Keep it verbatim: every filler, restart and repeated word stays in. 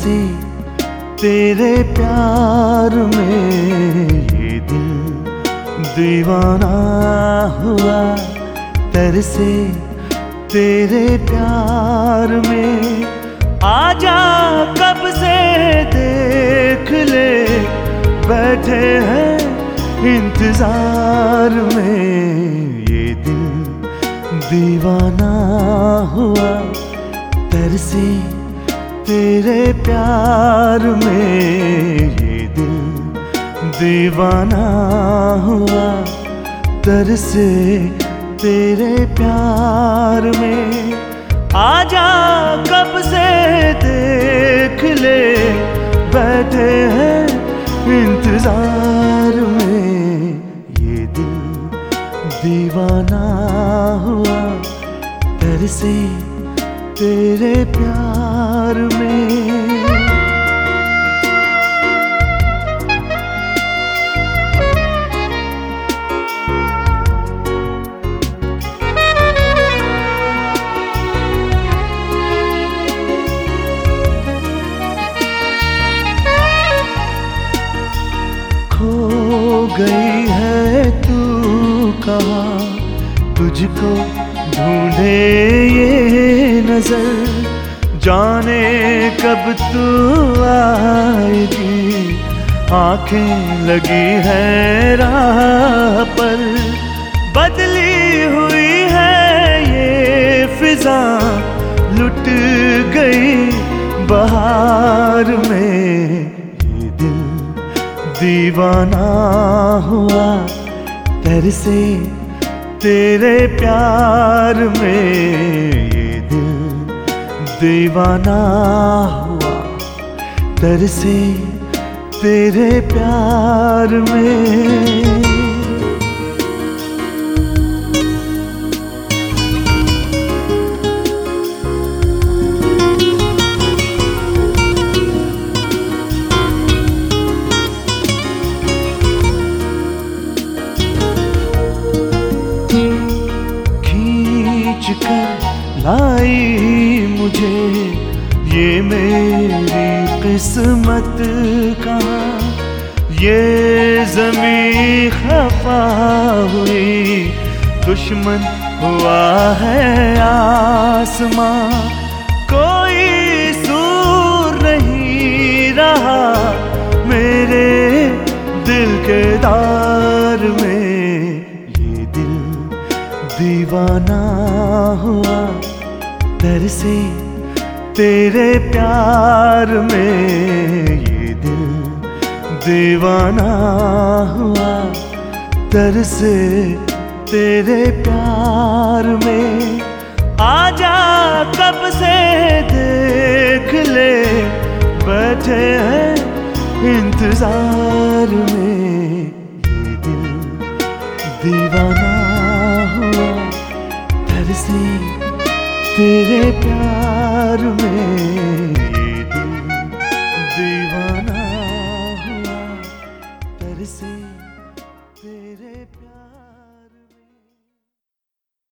से तेरे प्यार में ये दिल दीवाना हुआ। तरसे तेरे प्यार में आजा कब से देख ले, बैठे हैं इंतजार में। ये दिल दीवाना हुआ, तरसे तेरे प्यार में। ये दिल दीवाना हुआ, तरसे तेरे प्यार में। आजा कब से देख ले, बैठे हैं इंतजार में। ये दिल दीवाना हुआ, तरसे तेरे प्यार में। खो गई है तू कहाँ, तुझको ढूंढे ये नजर। जाने कब तू आएगी, आंखें लगी है राह पर। बदली हुई है ये फिजा, लुट गई बहार में। ये दिल दीवाना हुआ, तरसे तेरे प्यार में। ये दिल दीवाना हुआ, तरसे तेरे प्यार में। कर लाई मुझे ये मेरी किस्मत कहाँ। ये ज़मीं खफा हुई, दुश्मन हुआ है आसमां। कोई सूर नहीं रहा मेरे दिल के दार में। दीवाना हुआ, तरसे तेरे प्यार में। ये दिल दीवाना हुआ, तरसे तेरे प्यार में। आजा कब से देख ले, बैठे हैं इंतजार में। ये दिल दीवाना हुआ, तरसे तेरे प्यार में। ये दिल दीवाना हुआ, तरसे